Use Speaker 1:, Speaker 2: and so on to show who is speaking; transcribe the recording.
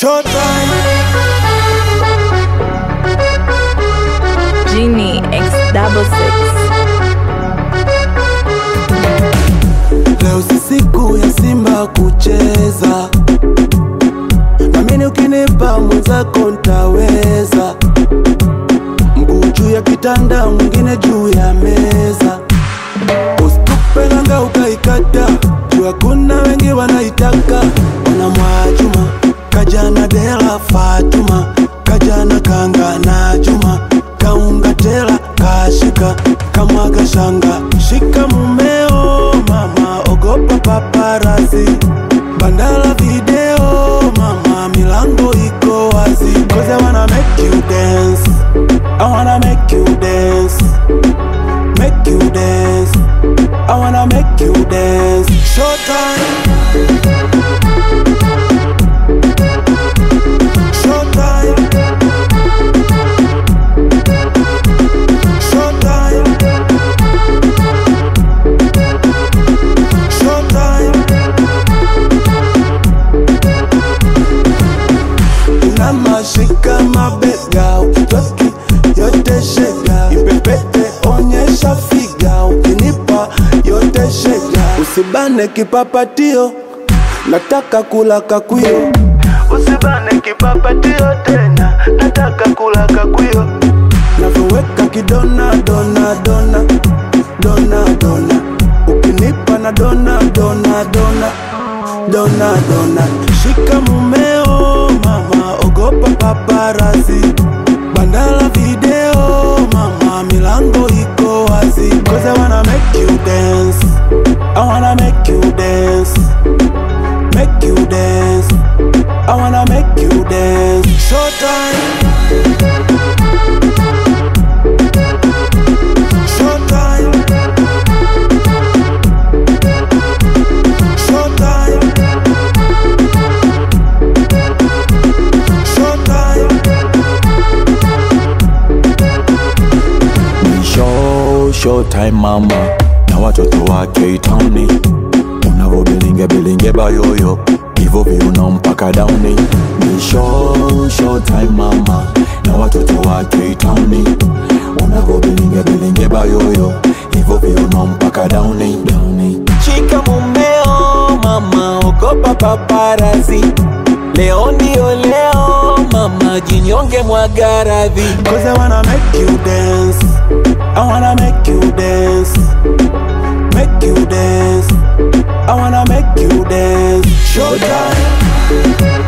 Speaker 1: Showtime.
Speaker 2: Genie X66.
Speaker 1: Leo si siku ya Simba kucheza, namini ukinipa mwenzako ntaweza. Mguu juu ya kitanda, mwingine juu ya meza. Usitupe nanga ukaikata, jua kuna wengi wanaitaka. Wana Mwajuma, Kajana Dela Fatuma, Kajana Kanga na Juma, Kaunga Tela kashika, kamwaga shanga. Shika mumeo mama, ogopa paparazi. Bandala video mama, milango iko wazi. Cause I wanna make you dance, I wanna make you dance, make you dance, I wanna make you dance. Showtime. Showtime. Showtime. Showtime. Inamashika mabega, ukitoki yote shega. Ipepete onyesha figa, ukinipa yote shega. Usibane kipapatio, nataka kula kakwio. Usibane kipapatio tena, nataka kula kakwio. Navyoweka kidona dona dona, dona dona. Ukinipa na dona dona dona, dona dona. Shika mumeo mama, ogopa paparazi. Bandala video mama, milango iko wazi. Cause I wanna make you dance, I wanna make you dance, make you dance, I wanna make you dance. Showtime. Showtime. Showtime. Showtime.
Speaker 3: Showtime mama na watoto wake itaoni, unavo bilinge bayoyo, hivo viuno mpaka dauni. Ni showtime mama na watoto wake itaoni, unavo bilinge bayoyo, hivo viuno mpaka dauni.
Speaker 4: Shika mumeo mama, ogopa paparazi. Leo ndio leo mama, jinyonge mwaga radhi.
Speaker 1: Cause I wanna make you dance, I wanna make you dance, make you dance, I wanna make you dance. Showtime.